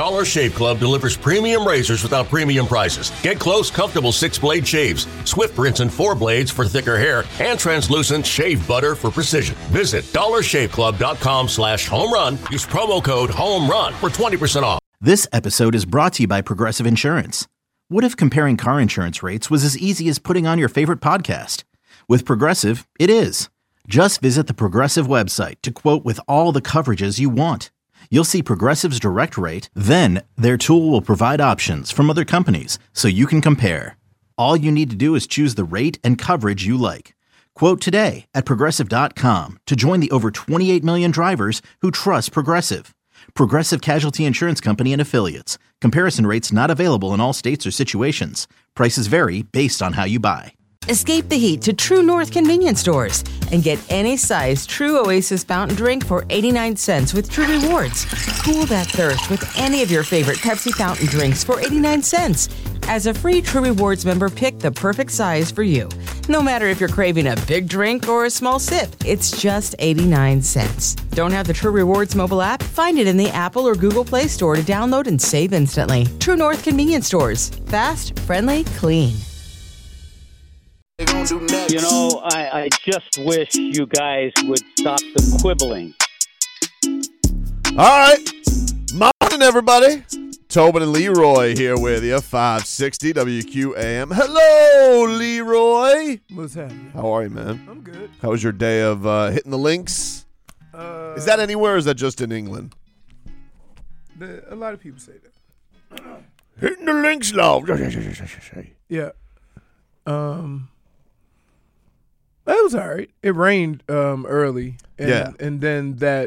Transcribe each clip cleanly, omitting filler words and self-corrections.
Dollar Shave Club delivers premium razors without premium prices. Get close, comfortable 6-blade shaves, swift rinse and 4 blades for thicker hair, and translucent shave butter for precision. Visit dollarshaveclub.com/homerun. Use promo code HOMERUN for 20% off. This episode is brought to you by Progressive Insurance. What if comparing car insurance rates was as easy as putting on your favorite podcast? With Progressive, it is. Just visit the Progressive website to quote with all the coverages you want. You'll see Progressive's direct rate, then their tool will provide options from other companies so you can compare. All you need to do is choose the rate and coverage you like. Quote today at Progressive.com to join the over 28 million drivers who trust Progressive. Progressive Casualty Insurance Company and Affiliates. Comparison rates not available in all states or situations. Prices vary based on how you buy. Escape the heat to True North convenience stores and get any size True Oasis fountain drink for 89 cents with True Rewards. Cool that thirst with any of your favorite Pepsi fountain drinks for 89 cents. As a free True Rewards member, pick the perfect size for you. No matter if you're craving a big drink or a small sip, it's just 89 cents. Don't have the True Rewards mobile app? Find it in the Apple or Google Play Store to download and save instantly. True North convenience stores. Fast, friendly, clean. You know, I just wish you guys would stop the quibbling. All right. Morning, everybody. Tobin and Leroy here with you, 560 WQAM. Hello, Leroy. What's happening? How are you, man? I'm good. How was your day of hitting the links? Is that anywhere or is that just in England? A lot of people say that. Hitting the links, love. Yeah. It was all right. It rained early. And then that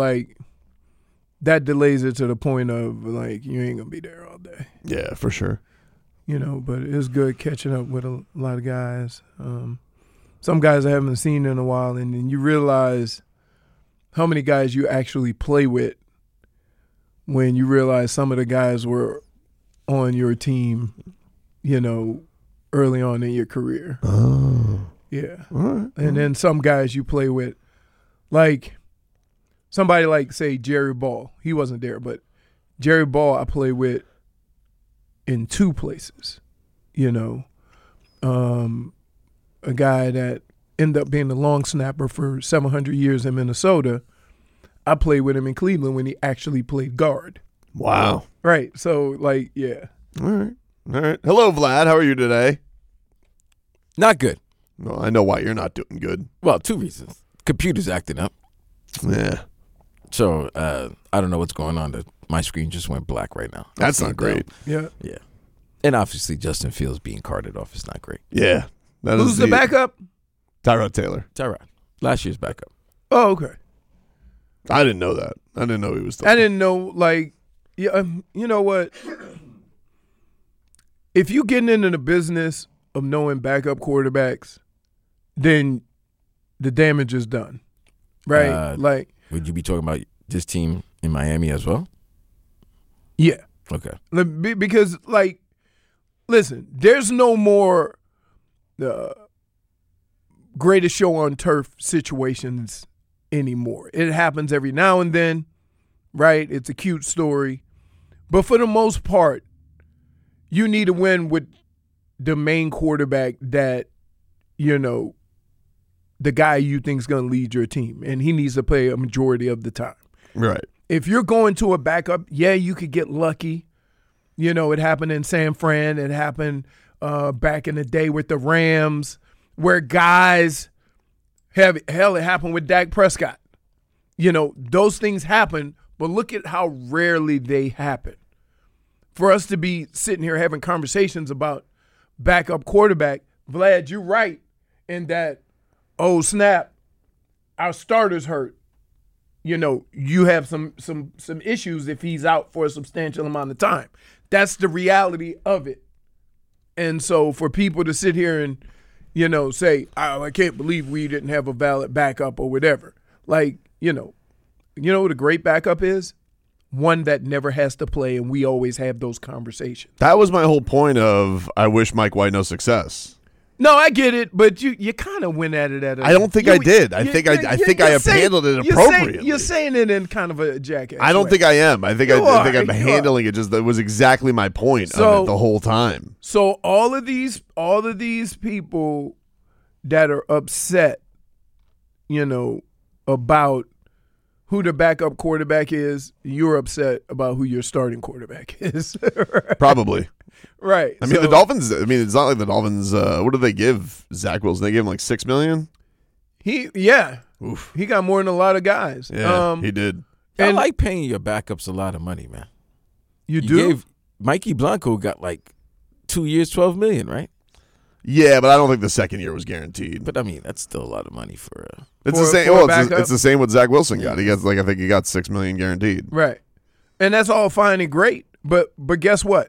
delays it to the point of, you ain't going to be there all day. Yeah, for sure. You know, but it was good catching up with a lot of guys. Some guys I haven't seen in a while, and then you realize how many guys you actually play with when you realize some of the guys were on your team, you know, early on in your career. Oh. Yeah. All right. And then some guys you play with, somebody say Jerry Ball. He wasn't there, but Jerry Ball I play with in 2 places. You know, a guy that ended up being the long snapper for 700 years in Minnesota. I played with him in Cleveland when he actually played guard. Wow. Right. So, yeah. All right. Hello, Vlad. How are you today? Not good. Well, I know why you're not doing good. Well, 2 reasons. Computer's acting up. Yeah. So, I don't know what's going on. My screen just went black right now. That's not great. Yeah. Yeah. And obviously, Justin Fields being carted off is not great. Yeah. Who's the backup? Tyrod Taylor. Tyrod. Last year's backup. Oh, okay. I didn't know that. I didn't know he was still. I didn't know, you know what? If you getting into the business of knowing backup quarterbacks, then the damage is done, right? Would you be talking about this team in Miami as well? Yeah. Okay. Because, listen, there's no more greatest show on turf situations anymore. It happens every now and then, right? It's a cute story. But for the most part, you need to win with the main quarterback that, you know, the guy you think is going to lead your team, and he needs to play a majority of the time. Right. If you're going to a backup, yeah, you could get lucky. You know, it happened in San Fran. It happened back in the day with the Rams, where guys it happened with Dak Prescott. You know, those things happen, but look at how rarely they happen. For us to be sitting here having conversations about backup quarterback, Vlad, you're right in that, oh, snap, our starter's hurt. You know, you have some issues if he's out for a substantial amount of time. That's the reality of it. And so for people to sit here and, you know, say, oh, I can't believe we didn't have a valid backup or whatever. You know what a great backup is? One that never has to play, and we always have those conversations. That was my whole point of I wish Mike White no success. No, I get it, but you kind of went at it at. I don't think I did. I think I have handled it appropriately. You're saying it in kind of a jackass. I don't think I am. I think I'm handling it. Just that was exactly my point of it the whole time. So all of these people that are upset, about who the backup quarterback is, you're upset about who your starting quarterback is. Probably. Right. I mean, the Dolphins, it's not like the Dolphins, what did they give Zach Wilson? They gave him like $6 million? He got more than a lot of guys. Yeah, he did. I like paying your backups a lot of money, man. You do? Mikey Blanco got like 2 years, $12 million, right? Yeah, but I don't think the second year was guaranteed. But I mean, that's still a lot of money for it's the same. It's the same what Zach Wilson got. He gets I think he got $6 million guaranteed. Right, and that's all fine and great. But guess what?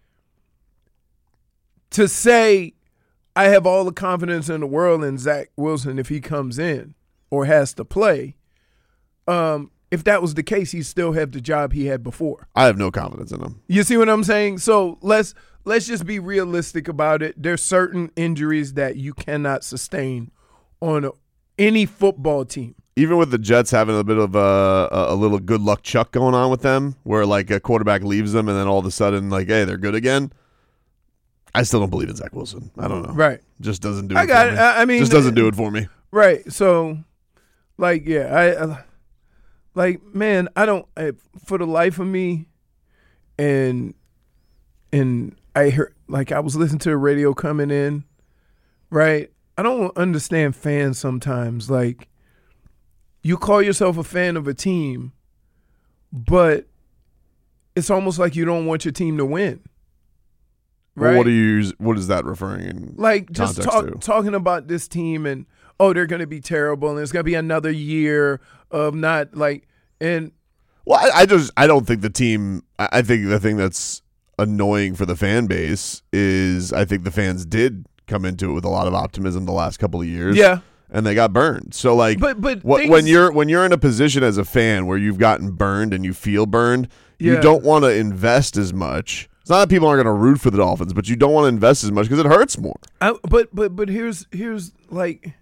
To say I have all the confidence in the world in Zach Wilson if he comes in or has to play, if that was the case, he'd still have the job he had before. I have no confidence in him. You see what I'm saying? So let's just be realistic about it. There's certain injuries that you cannot sustain on any football team. Even with the Jets having a bit of a little good luck Chuck going on with them, where like a quarterback leaves them and then all of a sudden like, hey, they're good again. I still don't believe in Zach Wilson. I don't know. Right. Just doesn't do it for me. I mean, just doesn't do it for me. Right. So, like, yeah, man, I don't, for the life of me, and I heard, like, I was listening to the radio coming in, right? I don't understand fans sometimes. Like, you call yourself a fan of a team, but it's almost like you don't want your team to win. Right? Well, what is that referring in? Like, just talking about this team and, they're going to be terrible and it's going to be another year of not like, and. Well, I don't think the team, I think the thing that's annoying for the fan base is I think the fans did come into it with a lot of optimism the last couple of years. Yeah. And they got burned. So like, but when you're in a position as a fan where you've gotten burned and you feel burned, you don't want to invest as much. It's not that people aren't going to root for the Dolphins, but you don't want to invest as much because it hurts more. But here's like,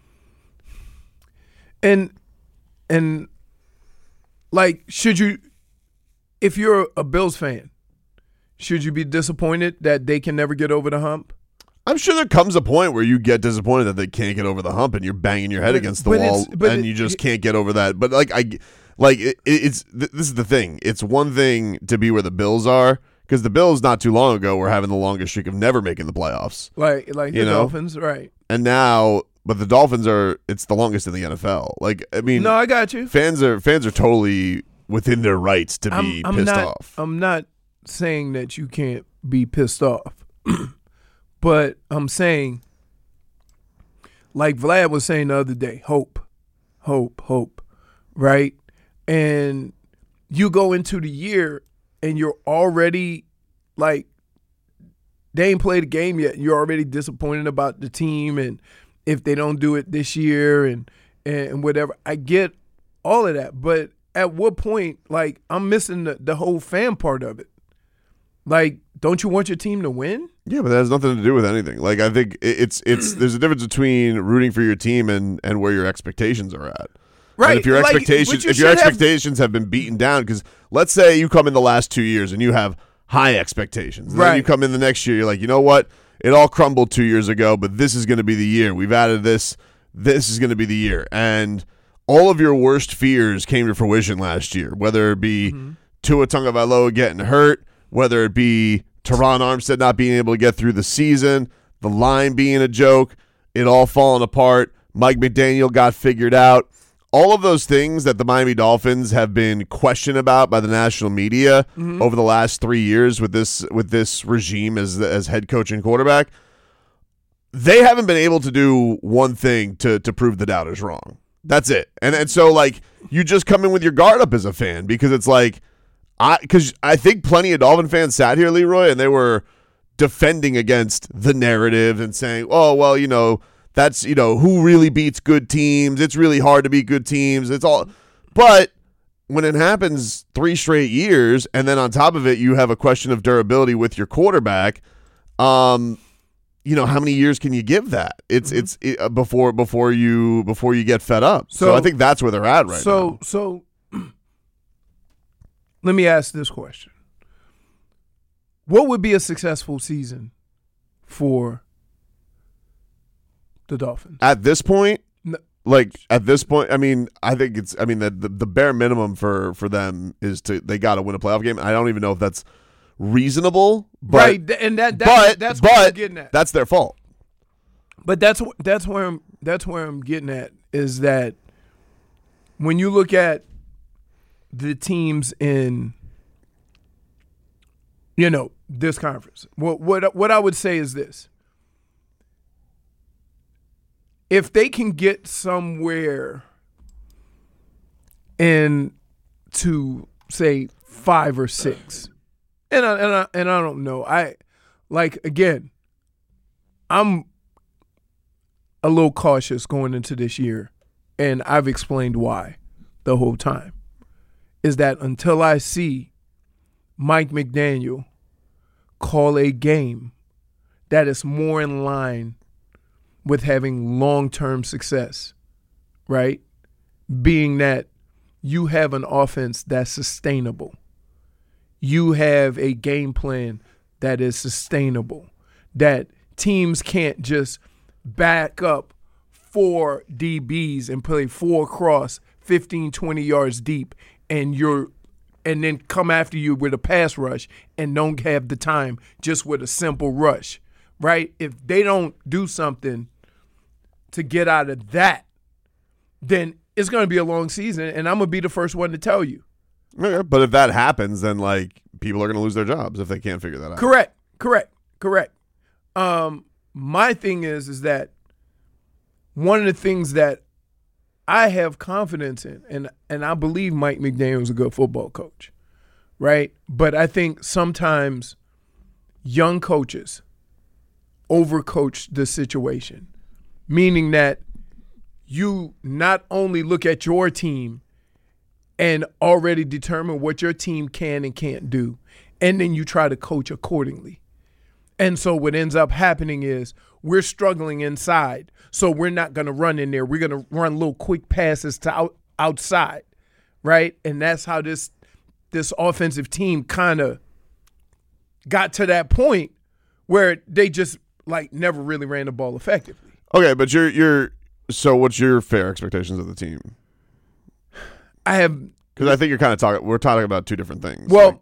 and like, should you, if you're a Bills fan, should you be disappointed that they can never get over the hump? I'm sure there comes a point where you get disappointed that they can't get over the hump and you're banging your head against the wall and you just can't get over that. But this is the thing. It's one thing to be where the Bills are. Because the Bills not too long ago were having the longest streak of never making the playoffs. Like the Dolphins, right. And now, but the Dolphins it's the longest in the NFL. Like, I mean. No, I got you. Fans are totally within their rights to be pissed off. I'm not saying that you can't be pissed off. But I'm saying, like Vlad was saying the other day, hope, right? And you go into the year and you're already like, they ain't played a game yet. You're already disappointed about the team and if they don't do it this year and whatever. I get all of that. But at what point, like, I'm missing the whole fan part of it. Like, don't you want your team to win? Yeah, but that has nothing to do with anything. Like, I think it's there's a difference between rooting for your team and where your expectations are at. Right. And if your expectations have been beaten down, because let's say you come in the last 2 years and you have high expectations. And then you come in the next year, you're like, you know what? It all crumbled 2 years ago, but this is going to be the year. We've added this. This is going to be the year. And all of your worst fears came to fruition last year, whether it be Tua Tagovailoa getting hurt, whether it be Teron Armstead not being able to get through the season, the line being a joke, it all falling apart. Mike McDaniel got figured out. All of those things that the Miami Dolphins have been questioned about by the national media over the last 3 years with this regime as head coach and quarterback, they haven't been able to do one thing to prove the doubters wrong. That's it. And so, like, you just come in with your guard up as a fan because it's like, because I think plenty of Dolphin fans sat here, Leroy, and they were defending against the narrative and saying, oh, well, you know, that's, you know, who really beats good teams? It's really hard to beat good teams. It's all. But when it happens 3 straight years, and then on top of it, you have a question of durability with your quarterback, how many years can you give that? It's before you get fed up. So I think that's where they're at right now. So let me ask this question. What would be a successful season for the Dolphins? At this point? I mean, I think the bare minimum for them is they got to win a playoff game. I don't even know if that's reasonable, but, right? And that's what I'm getting at. That's their fault. But that's where I'm getting at is that when you look at the teams in this conference, what I would say is this: if they can get somewhere into say 5 or 6, and I don't know, I'm a little cautious going into this year, and I've explained why the whole time, is that until I see Mike McDaniel call a game that is more in line with having long-term success, right? Being that you have an offense that's sustainable. You have a game plan that is sustainable, that teams can't just back up 4 DBs and play 4 cross 15, 20 yards deep and then come after you with a pass rush and don't have the time just with a simple rush, right? If they don't do something to get out of that, then it's going to be a long season, and I'm going to be the first one to tell you. Okay, but if that happens, then people are going to lose their jobs if they can't figure that out. Correct. My thing is that one of the things that I have confidence in, and I believe Mike McDaniel is a good football coach, right? But I think sometimes young coaches overcoach the situation, meaning that you not only look at your team and already determine what your team can and can't do, and then you try to coach accordingly. And so what ends up happening is we're struggling inside, so we're not going to run in there. We're going to run little quick passes to outside, right? And that's how this offensive team kind of got to that point where they just never really ran the ball effectively. Okay, but so what's your fair expectations of the team? Because I think we're talking about two different things. Well,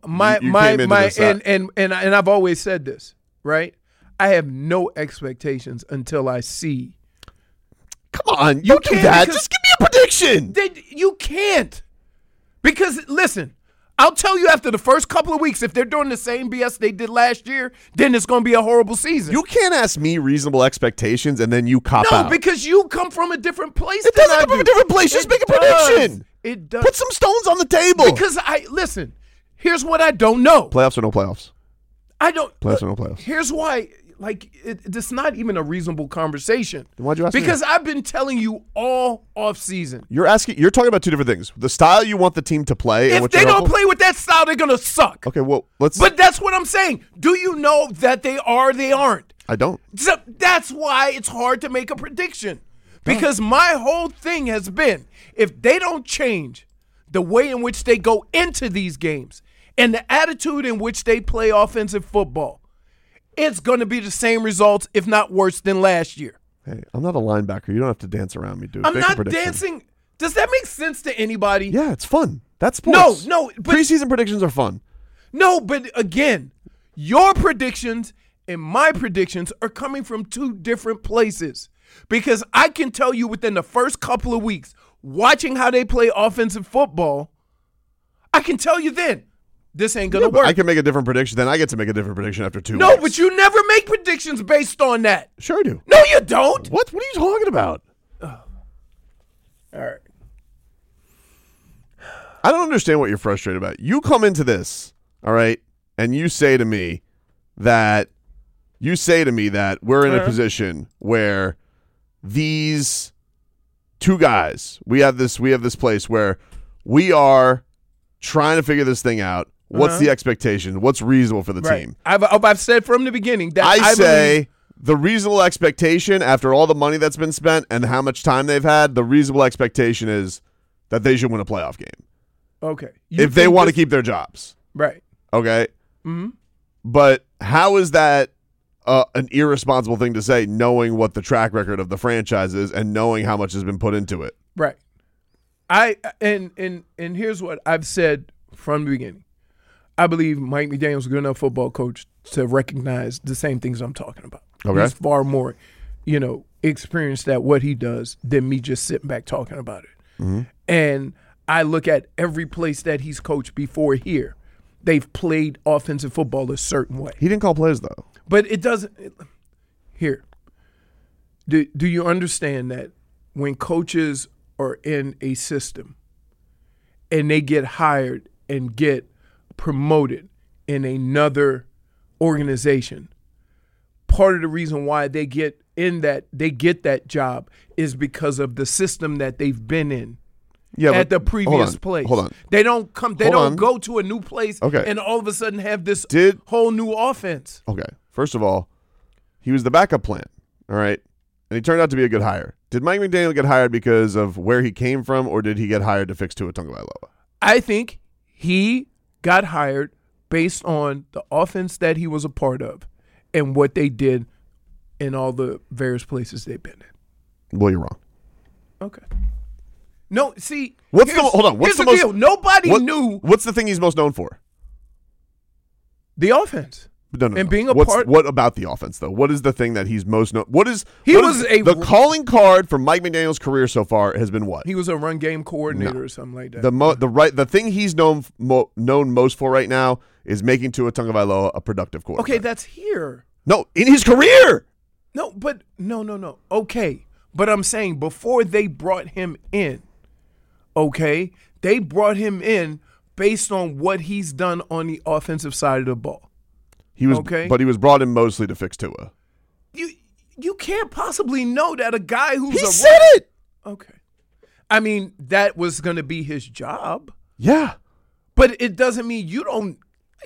and I've always said this, right? I have no expectations until I see. Come on, you do that. Just give me a prediction. You can't. Because, listen, I'll tell you after the first couple of weeks, if they're doing the same BS they did last year, then it's going to be a horrible season. You can't ask me reasonable expectations and then you cop out. No, because you come from a different place. It doesn't come from a different place. Just make a prediction. It does. Put some stones on the table. Because listen, here's what I don't know. Playoffs or no playoffs? I don't. Playoffs or no playoffs? Here's why. It's not even a reasonable conversation. Then why'd you ask me? Because I've been telling you all off season. You're talking about two different things. The style you want the team to play. If they don't play with that style, they're gonna suck. Okay, well let's. But that's what I'm saying. Do you know that they are? They aren't. I don't. So that's why it's hard to make a prediction. Because my whole thing has been, if they don't change the way in which they go into these games and the attitude in which they play offensive football, it's going to be the same results, if not worse, than last year. Hey, I'm not a linebacker. You don't have to dance around me, dude. I'm not dancing. Does that make sense to anybody? Yeah, it's fun. That's sports. No. But preseason predictions are fun. No, but again, your predictions and my predictions are coming from two different places. Because I can tell you within the first couple of weeks, watching how they play offensive football, I can tell you then, this ain't going to work. I can make a different prediction. Then I get to make a different prediction after 2 weeks. No, but you never make predictions based on that. Sure I do. No, you don't. What are you talking about? All right. I don't understand what you're frustrated about. You come into this, all right, and you say to me that we're in a position where these two guys, we have this place where we are trying to figure this thing out. What's the expectation? What's reasonable for the team? I've said from the beginning that I say the reasonable expectation after all the money that's been spent and how much time they've had, the reasonable expectation is that they should win a playoff game. Okay. If they want to keep their jobs. Right. Okay? Mm-hmm. But how is that an irresponsible thing to say, knowing what the track record of the franchise is and knowing how much has been put into it? Right. And here's what I've said from the beginning. I believe Mike McDaniel's is a good enough football coach to recognize the same things I'm talking about. Okay. He's far more, experienced at what he does than me just sitting back talking about it. Mm-hmm. And I look at every place that he's coached before here. They've played offensive football a certain way. He didn't call plays, though. But it doesn't here. Do you understand that when coaches are in a system and they get hired and get promoted in another organization, part of the reason why they get that job is because of the system that they've been in. Yeah, at the previous place. Hold on. They don't go to a new place Okay. and all of a sudden have this whole new offense. Okay. First of all, he was the backup plan, all right? And he turned out to be a good hire. Did Mike McDaniel get hired because of where he came from, or did he get hired to fix Tua Tagovailoa? I think he got hired based on the offense that he was a part of and what they did in all the various places they've been in. Well, you're wrong. Okay. No, see, hold on. What's the most deal? Nobody knew. What's the thing he's most known for? The offense. No. And being a part. What about the offense, though? What is the thing that he's most known? The calling card for Mike McDaniel's career so far has been what? He was a run game coordinator or something like that. The thing he's known most for right now is making Tua Tagovailoa a productive quarterback. Okay, that's here. No, in his career. No, but no. Okay, but I'm saying before they brought him in. Okay, they brought him in based on what he's done on the offensive side of the ball. But he was brought in mostly to fix Tua. You can't possibly know that a guy who's he said it. Okay, I mean that was going to be his job. Yeah, but it doesn't mean you don't.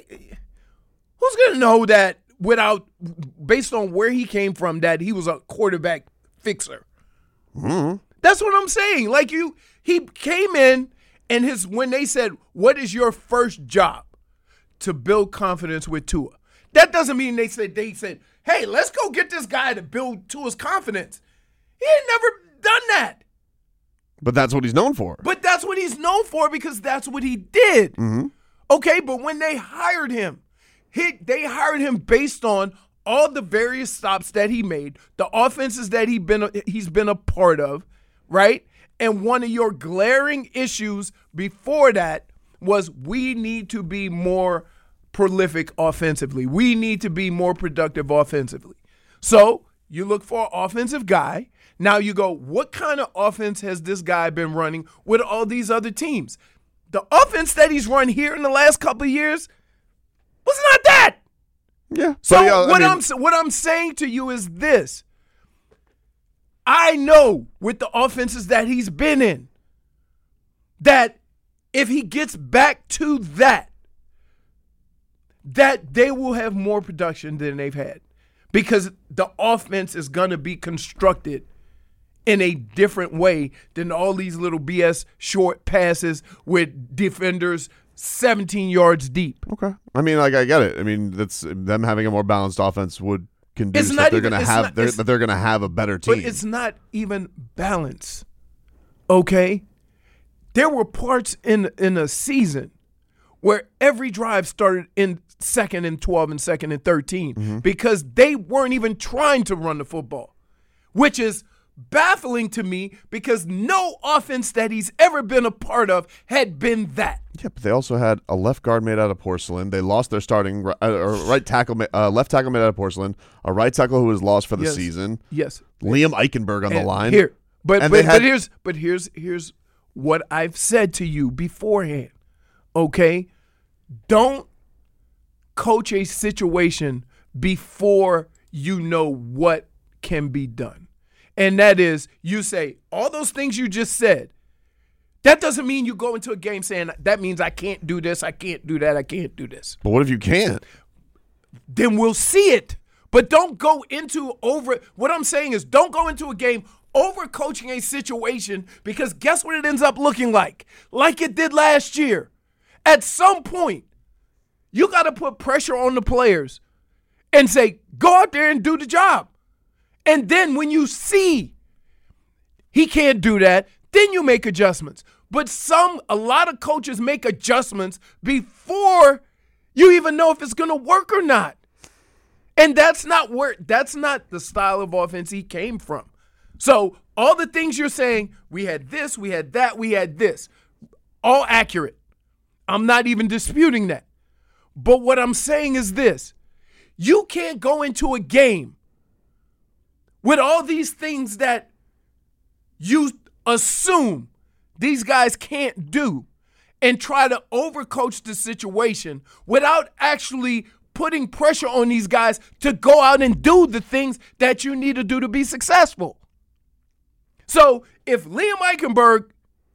Who's going to know that based on where he came from, that he was a quarterback fixer? Mm-hmm. That's what I'm saying. Like he came in and when they said, "What is your first job?" To build confidence with Tua. That doesn't mean they said, "Hey, let's go get this guy to build Tua's confidence." He ain't never done that. But that's what he's known for. But that's what he's known for because that's what he did. Mm-hmm. Okay, but when they hired him, they hired him based on all the various stops that he made, the offenses that he's been a part of, right? And one of your glaring issues before that was we need to be more prolific offensively. We need to be more productive offensively. So you look for an offensive guy. Now you go, what kind of offense has this guy been running with all these other teams? The offense that he's run here in the last couple of years was not that. Yeah. So what I'm saying to you is this. I know with the offenses that he's been in that if he gets back to that they will have more production than they've had because the offense is going to be constructed in a different way than all these little BS short passes with defenders 17 yards deep. Okay. I mean, I get it. I mean, that's them having a more balanced offense would conduce that they're going to have a better team. But it's not even balance. Okay? There were parts in a season where every drive started in 2nd and 12 and 2nd and 13 because they weren't even trying to run the football, which is baffling to me because no offense that he's ever been a part of had been that. Yeah, but they also had a left guard made out of porcelain. They lost their starting right tackle, left tackle made out of porcelain, a right tackle who was lost for the season. Yes. Liam Eichenberg on the line. But here's what I've said to you beforehand. Okay? Don't coach a situation before you know what can be done. And that is, you say, all those things you just said, that doesn't mean you go into a game saying, that means I can't do this, I can't do that, I can't do this. But what if you can't? Then we'll see it. But don't go into what I'm saying is don't go into a game overcoaching a situation, because guess what it ends up looking like? Like it did last year. At some point, you got to put pressure on the players and say, go out there and do the job. And then when you see he can't do that, then you make adjustments. But a lot of coaches make adjustments before you even know if it's going to work or not. And that's not the style of offense he came from. So all the things you're saying, we had this, we had that, we had this, all accurate. I'm not even disputing that. But what I'm saying is this: you can't go into a game with all these things that you assume these guys can't do and try to overcoach the situation without actually putting pressure on these guys to go out and do the things that you need to do to be successful. So if Liam Eichenberg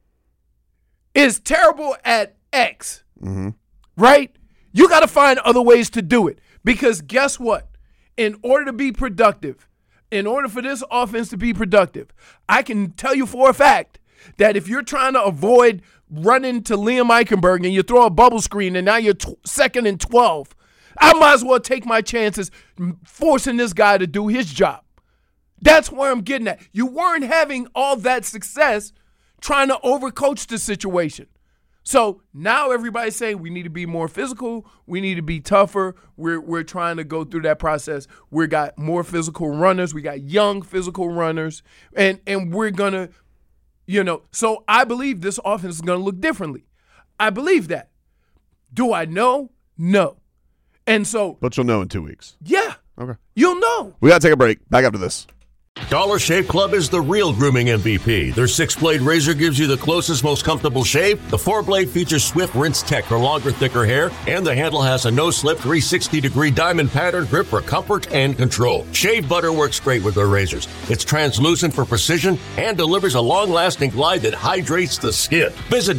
is terrible at X, right, you got to find other ways to do it. Because guess what? In order to be productive, in order for this offense to be productive, I can tell you for a fact that if you're trying to avoid running to Liam Eichenberg and you throw a bubble screen and now you're second and 12, I might as well take my chances forcing this guy to do his job. That's where I'm getting at. You weren't having all that success trying to overcoach the situation. So now everybody's saying we need to be more physical. We need to be tougher. We're trying to go through that process. We got more physical runners. We got young physical runners. And we're going to, so I believe this offense is going to look differently. I believe that. Do I know? No. And so. But you'll know in 2 weeks. Yeah. Okay. You'll know. We got to take a break. Back after this. Dollar Shave Club is the real grooming MVP. Their 6-blade razor gives you the closest, most comfortable shave. The 4-blade features Swift Rinse Tech for longer, thicker hair, and the handle has a no-slip 360-degree diamond pattern grip for comfort and control. Shave butter works great with their razors. It's translucent for precision and delivers a long-lasting glide that hydrates the skin. Visit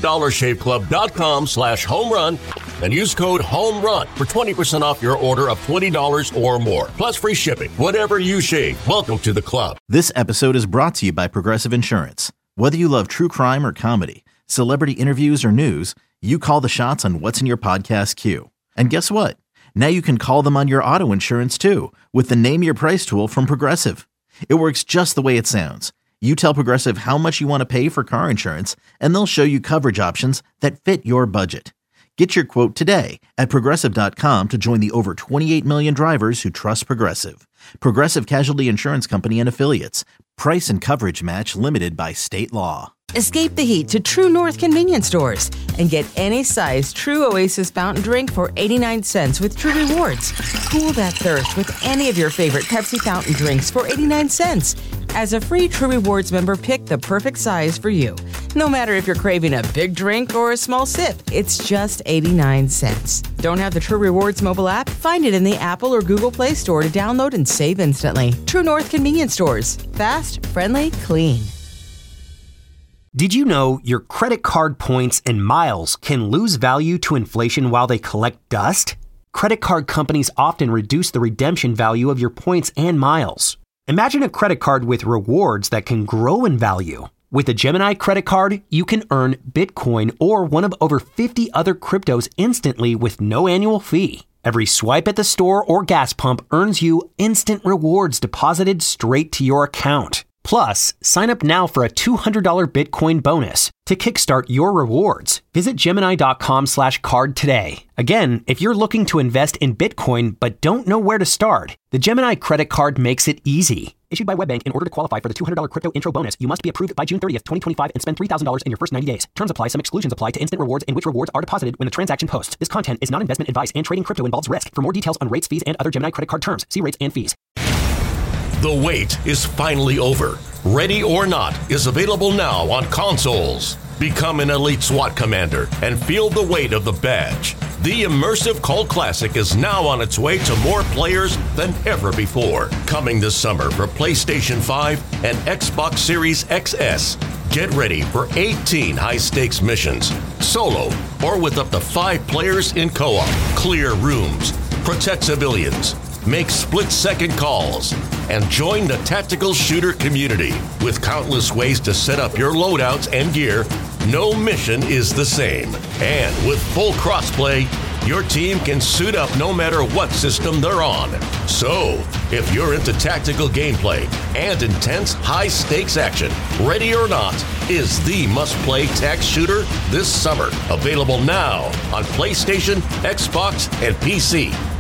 dollarshaveclub.com/homerun and use code HOMERUN for 20% off your order of $20 or more, plus free shipping. Whatever you shave, welcome to the club. This episode is brought to you by Progressive Insurance. Whether you love true crime or comedy, celebrity interviews or news, you call the shots on what's in your podcast queue. And guess what? Now you can call them on your auto insurance too with the Name Your Price tool from Progressive. It works just the way it sounds. You tell Progressive how much you want to pay for car insurance, and they'll show you coverage options that fit your budget. Get your quote today at Progressive.com to join the over 28 million drivers who trust Progressive. Progressive Casualty Insurance Company and Affiliates. Price and coverage match limited by state law. Escape the heat to True North convenience stores and get any size True Oasis fountain drink for 89 cents with True Rewards. Cool that thirst with any of your favorite Pepsi fountain drinks for 89 cents. As a free True Rewards member, pick the perfect size for you. No matter if you're craving a big drink or a small sip, it's just 89 cents. Don't have the True Rewards mobile app? Find it in the Apple or Google Play Store to download and save instantly. True North convenience stores. Fast, friendly, clean. Did you know your credit card points and miles can lose value to inflation while they collect dust? Credit card companies often reduce the redemption value of your points and miles. Imagine a credit card with rewards that can grow in value. With a Gemini credit card, you can earn Bitcoin or one of over 50 other cryptos instantly with no annual fee. Every swipe at the store or gas pump earns you instant rewards deposited straight to your account. Plus, sign up now for a $200 Bitcoin bonus. To kickstart your rewards, visit Gemini.com/card today. Again, if you're looking to invest in Bitcoin but don't know where to start, the Gemini credit card makes it easy. Issued by WebBank, in order to qualify for the $200 crypto intro bonus, you must be approved by June 30th, 2025 and spend $3,000 in your first 90 days. Terms apply. Some exclusions apply to instant rewards and which rewards are deposited when the transaction posts. This content is not investment advice and trading crypto involves risk. For more details on rates, fees, and other Gemini credit card terms, see rates and fees. The wait is finally over. Ready or Not is available now on consoles. Become an elite SWAT commander and feel the weight of the badge. The immersive cult classic is now on its way to more players than ever before. Coming this summer for PlayStation 5 and Xbox Series XS. Get ready for 18 high-stakes missions, solo or with up to 5 players in co-op. Clear rooms, protect civilians, make split-second calls, and join the tactical shooter community. With countless ways to set up your loadouts and gear, no mission is the same. And with full crossplay, your team can suit up no matter what system they're on. So, if you're into tactical gameplay and intense high-stakes action, Ready or Not is the must-play tac shooter this summer. Available now on PlayStation, Xbox, and PC.